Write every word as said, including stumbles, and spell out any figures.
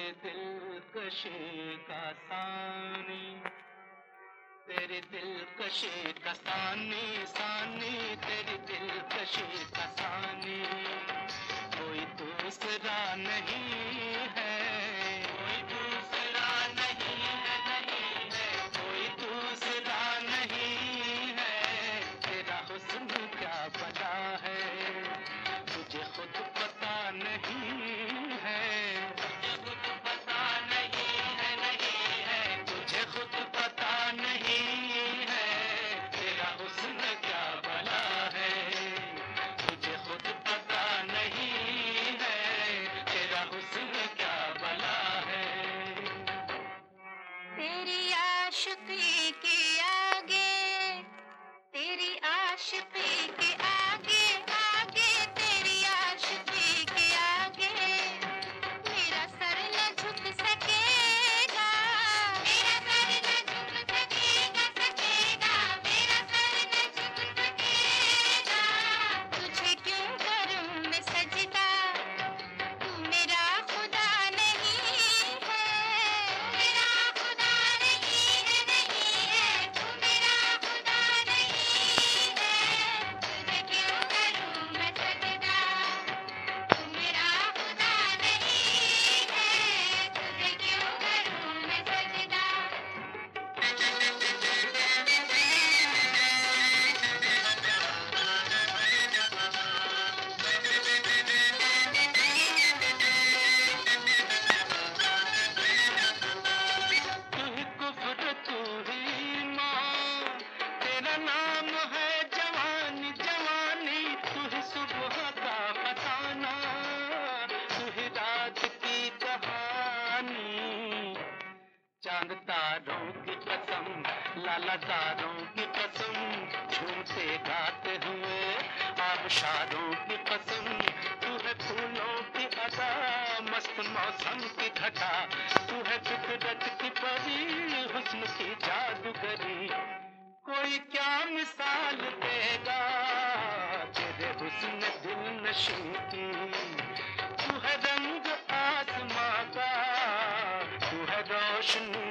दिलकशी का सानी, तेरी दिलकशी का सानी सानी, तेरी दिलकशी का सानी, कोई दूसरा नहीं है, कोई दूसरा नहीं है, नहीं है, कोई दूसरा नहीं है। तेरा हुस्न क्या बता है, तुझे खुद पता नहीं है, तुझे खुद पता नहीं है, नहीं है, तुझे खुद पता नहीं है। तेरा हुस्न क्या भला है, तुझे खुद पता नहीं है, तेरा हुस्न क्या भला है। तेरी आशिकी के आगे, तेरी आशिकी के आगे, आगे तेरी आशिकी के आगे मेरा सर न झुक सकेगा, मेरा सर न झुक सकेगा, सकेगा, मेरा सर न झुक सकेगा। तुझे क्यों करूं मैं सजदा, तू मेरा खुदा नहीं है, मेरा खुदा नहीं है, नहीं है, तू मेरा खुदा नहीं है। तुझे क्यों करूं मैं सजदा, तू मेरा खुदा नहीं है, तुझे क्यों करूं मैं सजदा। तू ही कुफ्र तू ही ईमान, तेरा नाम है जवानी जवानी, तू ही सुबह का फसाना, तू ही रात की कहानी। चांद तारों की कसम, लालाजारों की कसम, झूमते गाते हुए आबशारों की कसम, तू है फूलों की अदा, मस्त मौसम की घटा, तू है फितरत की परी, हुस्न की जादूगरी। कोई क्या मिसाल देगा तेरे हुस्न दिल नशी की, तू है रंग आसमां का, तू है रोशनी